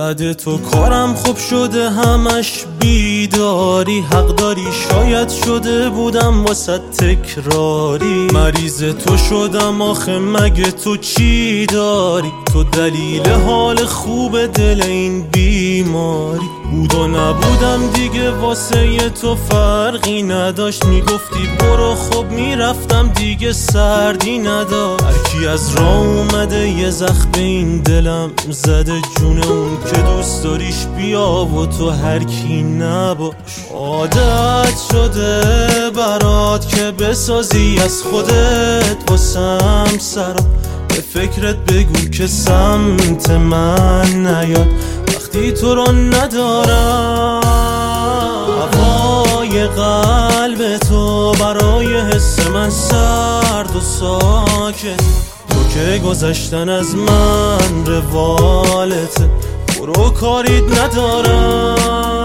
بعد تو کارم خوب شده همش بیداری، حق داری شاید شده بودم واسه تکراری، مریض تو شدم آخه مگه تو چی داری؟ تو دلیل حال خوب دل این بیماری، بود و نبودم دیگه واسه تو فرقی نداشت، میگفتی برو خب میرفتم دیگه سردی نداشت، هرکی از راه اومده یه زخم به این دلم زده، جون اون که دوست داریش بیا و تو هرکی نباش. عادت شده برات که بسازی از خودت واسم سرا، به فکرت بگو که سمت من نیاد وقتی تو رو ندارم. هوای قلب تو برای حس من سرد و ساکت، تو که گذشتن از من روالته، برو کاریت ندارم.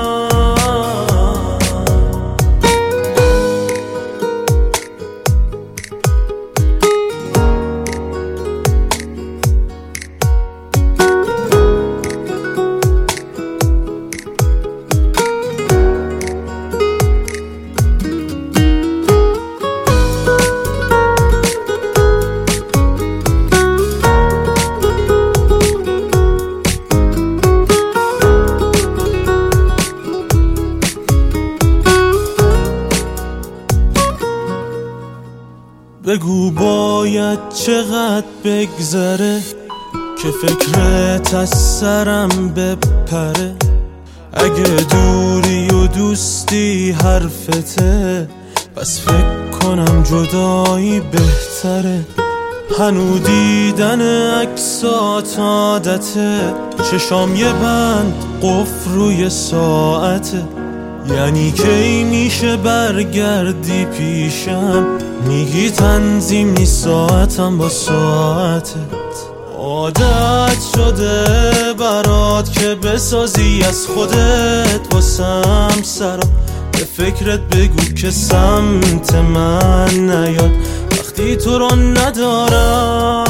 بگو باید چقدر بگذره که فکرت از سرم بپره، اگه دوری و دوستی حرفته پس فکر کنم جدایی بهتره، هنو دیدن عکسات عادته، چشام یه بند قفل روی ساعته، یعنی کی میشه برگردی پیشم؟ میگی تنظیم نیست ساعتم با ساعتت. عادت شده برات که بسازی از خودت واسم سرا، به فکرت بگو که سمت من نیاد وقتی تو رو ندارم.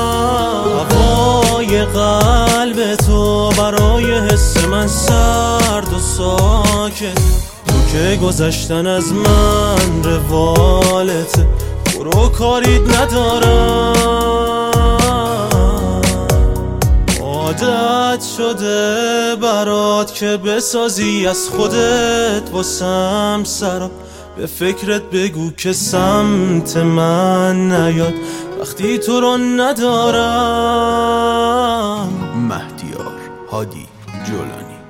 هوای قلب تو برای حس من سرد و ساکت، تو که گذشتن از من روالته، برو کاریت ندارم. عادت شده برات که بسازی از خودت واسم سرا، به فکرت بگو که سمت من نیاد وقتی تو رو ندارم. مهدیار هادی جولانی.